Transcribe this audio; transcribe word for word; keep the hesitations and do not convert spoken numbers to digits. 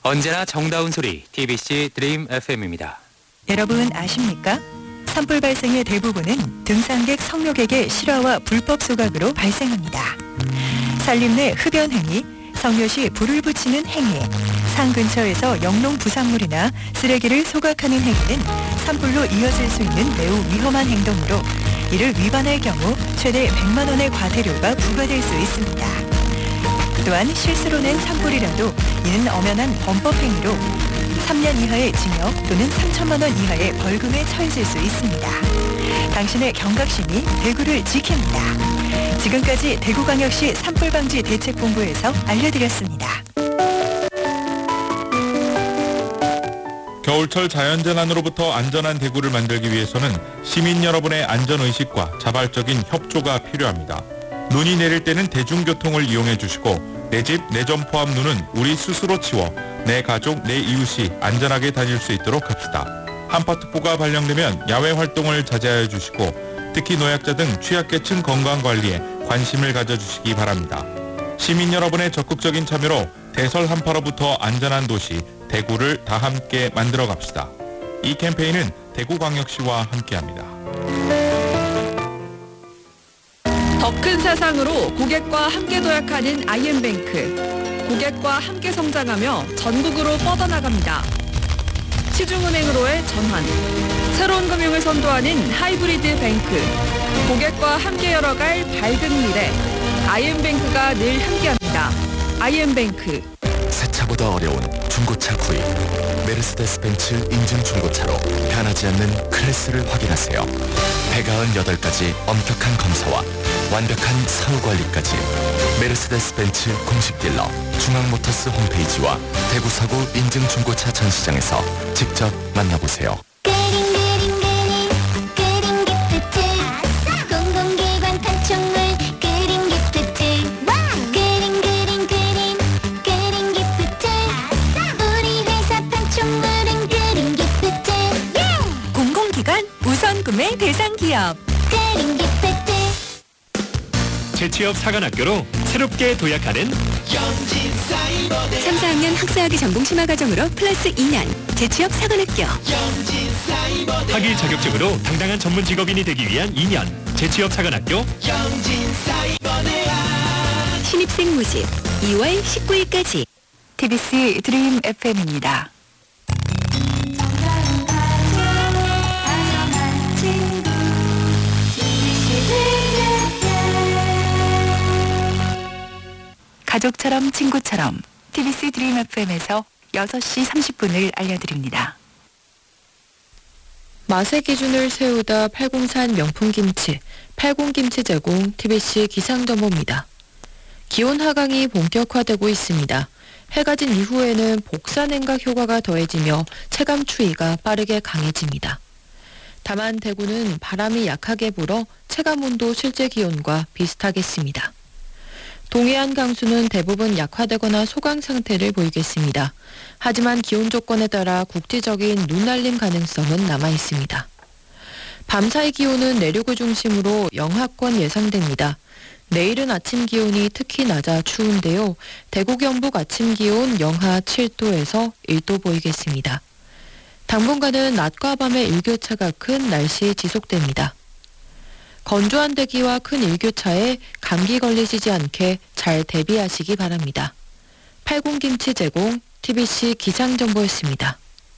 언제나 정다운 소리 티비씨 드림 에프엠입니다. 여러분 아십니까? 산불 발생의 대부분은 등산객 성묘객의 실화와 불법 소각으로 발생합니다. 산림 내 흡연 행위, 성묘 시 불을 붙이는 행위, 산 근처에서 영농 부산물이나 쓰레기를 소각하는 행위는 산불로 이어질 수 있는 매우 위험한 행동으로 이를 위반할 경우 최대 백만 원의 과태료가 부과될 수 있습니다. 또한 실수로 낸 산불이라도 이는 엄연한 범법 행위로 삼 년 이하의 징역 또는 삼천만 원 이하의 벌금에 처해질 수 있습니다. 당신의 경각심이 대구를 지킵니다. 지금까지 대구광역시 산불방지 대책본부에서 알려드렸습니다. 겨울철 자연재난으로부터 안전한 대구를 만들기 위해서는 시민 여러분의 안전의식과 자발적인 협조가 필요합니다. 눈이 내릴 때는 대중교통을 이용해 주시고 내 집, 내 점 포함 눈은 우리 스스로 치워 내 가족, 내 이웃이 안전하게 다닐 수 있도록 합시다. 한파특보가 발령되면 야외 활동을 자제하여 주시고 특히 노약자 등 취약계층 건강관리에 관심을 가져주시기 바랍니다. 시민 여러분의 적극적인 참여로 대설 한파로부터 안전한 도시 대구를 다 함께 만들어 갑시다. 이 캠페인은 대구광역시와 함께합니다. 더 큰 사상으로 고객과 함께 도약하는 아이엠뱅크. 고객과 함께 성장하며 전국으로 뻗어나갑니다. 시중은행으로의 전환. 새로운 금융을 선도하는 하이브리드 뱅크. 고객과 함께 열어갈 밝은 미래. 아이엠뱅크가 늘 함께합니다. 아이엠뱅크. 새 차보다 어려운 중고차 구입. 메르세데스 벤츠 인증 중고차로 변하지 않는 클래스를 확인하세요. 백구십팔 가지 엄격한 검사와 완벽한 사후 관리까지 메르세데스 벤츠 공식 딜러 중앙모터스 홈페이지와 대구서구 인증 중고차 전시장에서 직접 만나보세요. 우선 구매 대상 기업 재취업 사관학교로 새롭게 도약하는 삼, 사 학년 학사학위 전공 심화과정으로 플러스 이 년 재취업 사관학교. 학위 자격증으로 당당한 전문 직업인이 되기 위한 이 년 재취업 사관학교. 신입생 모집 이월 십구일까지. 티비씨 드림 에프엠입니다. 가족처럼 친구처럼 티비씨 드림 에프엠에서 여섯 시 삼십 분을 알려드립니다. 맛의 기준을 세우다 팔공산 명품김치, 팔공김치 제공 티비씨 기상정보입니다. 기온 하강이 본격화되고 있습니다. 해가 진 이후에는 복사냉각 효과가 더해지며 체감 추위가 빠르게 강해집니다. 다만 대구는 바람이 약하게 불어 체감온도 실제 기온과 비슷하겠습니다. 동해안 강수는 대부분 약화되거나 소강 상태를 보이겠습니다. 하지만 기온 조건에 따라 국지적인 눈날림 가능성은 남아 있습니다. 밤사이 기온은 내륙을 중심으로 영하권 예상됩니다. 내일은 아침 기온이 특히 낮아 추운데요. 대구 경북 아침 기온 영하 칠 도에서 일 도 보이겠습니다. 당분간은 낮과 밤의 일교차가 큰 날씨 지속됩니다. 건조한 대기와 큰 일교차에 감기 걸리시지 않게 잘 대비하시기 바랍니다. 팔공김치 제공 티비씨 기상정보였습니다.